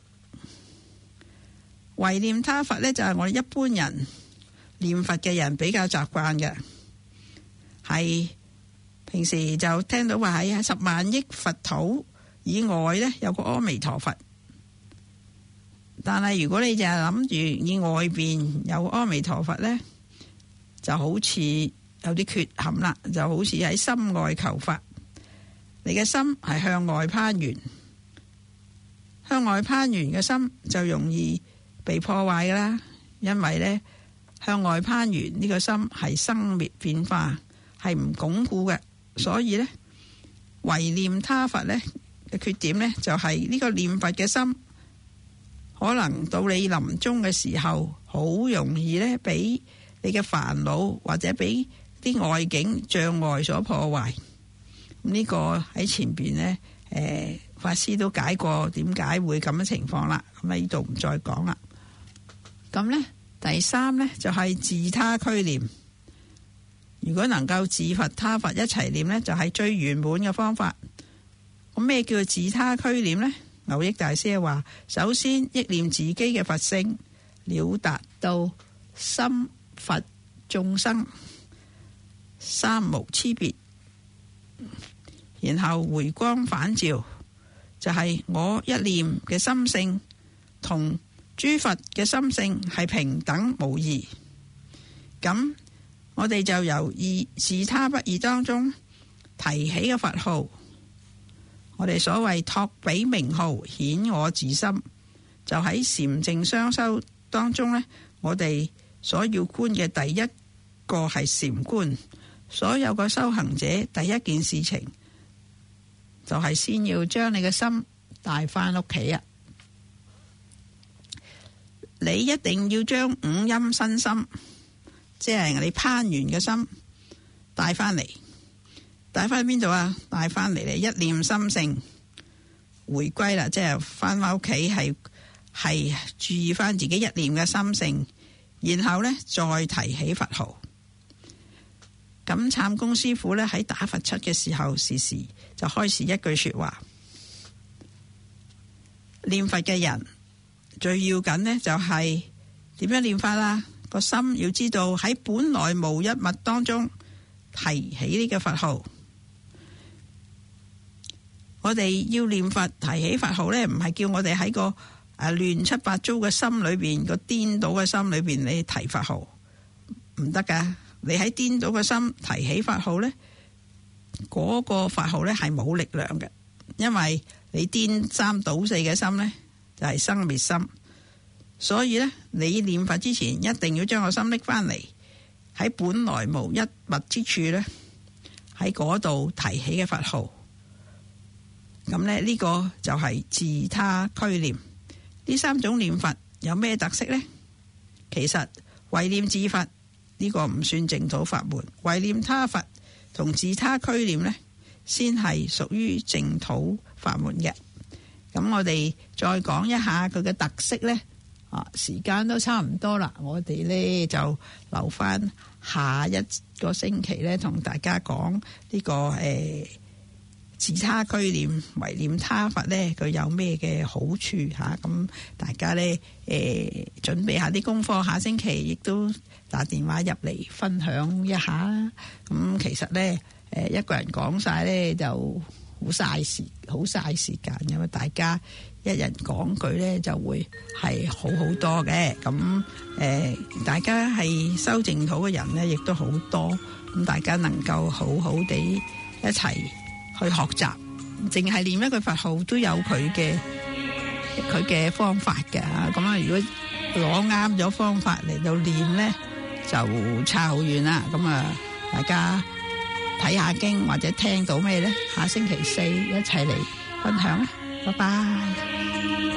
唯念他佛呢，就係、是、我哋一般人念佛嘅人比較習慣嘅，係平時就聽到話喺十萬億佛土以外呢，有個阿彌陀佛。但係如果你就係諗住以外邊有阿彌陀佛呢，就好似有啲缺陷啦，就好似喺心外求法。你嘅心係向外攀緣，向外攀緣嘅心就容易被破壞噶啦。因為呢，向外攀緣呢個心係生滅變化，係唔鞏固嘅。所以呢，唯念他佛呢嘅缺點呢，就係呢個念佛嘅心，可能到你臨終嘅時候，好容易呢俾你嘅煩惱或者俾啲外境障礙所破壞。咁呢個喺前邊呢，誒法師都解過點解會咁嘅情況啦。咁喺呢度唔再講啦。咁呢，第三呢，就係自他俱念。如果能夠自佛他佛一齊念呢，就係最圓滿嘅方法。咁咩叫做自他俱念呢？蕅益大師話：首先憶念自己嘅佛性，了達到心佛眾生三無差別，然後回光返照，就係、是、我一念嘅心性同諸佛嘅心性係平等無異。咁我哋就由二自他不二當中提起嘅佛號，我哋所謂託彼名號顯我自心，就喺禪淨雙修當中呢，我哋所要觀嘅第一個係禪觀。所有個修行者第一件事情就係先要將你嘅心帶返屋企啊！你一定要將五陰身心，即係你攀緣嘅心帶返嚟，帶返去邊度啊？帶返嚟你一念心性回歸啦，即係返返屋企，係係注意返自己一念嘅心性，然後呢，再提起佛號。咁懺公師父呢，喺打佛七嘅時候，時時就開始一句說話：念佛嘅人最要緊呢，就係點樣念法啦？個心要知道喺本來無一物當中提起呢個佛號。我哋要念佛提起佛號呢，唔係叫我哋喺個誒亂七八糟嘅心裏邊，個顛倒嘅心裏邊你提佛號唔得噶。你喺顛倒嘅心提起佛號呢，嗰個佛號呢係冇力量嘅，因為你顛三倒四嘅心呢，就係生滅心。所以呢，你念佛之前一定要將個心拎返嚟，喺本來無一物之處呢，喺嗰度提起嘅佛號。咁呢，呢個就係自他俱念。呢三種念佛有咩特色呢？其實為念自佛呢個唔算淨土法門，為念他佛同自他俱念呢，先係屬於淨土法門嘅。咁我哋再講一下佢嘅特色呢。啊，時間都差唔多啦，我哋呢就留翻下一個星期呢，同大家講呢、這個誒、呃、自他俱念為念他佛呢，佢有咩嘅好處吓？咁、啊、大家呢，誒、呃、準備下啲功課，下星期亦都打電話入嚟分享一下。咁、啊、其實呢，誒、呃、一個人講晒呢就好嘥時，好嘥時間，因為大家一人講句呢就會係好好多嘅。咁誒、呃，大家係修淨土嘅人呢，亦都好多。咁大家能夠好好地一齊去學習，淨係念一句佛號都有佢嘅佢嘅方法嘅嚇。咁啊，如果攞啱咗方法嚟到念呢，就差好遠啦。咁啊，大家睇下經或者聽到咩呢？下星期四一齊嚟分享啦。拜拜。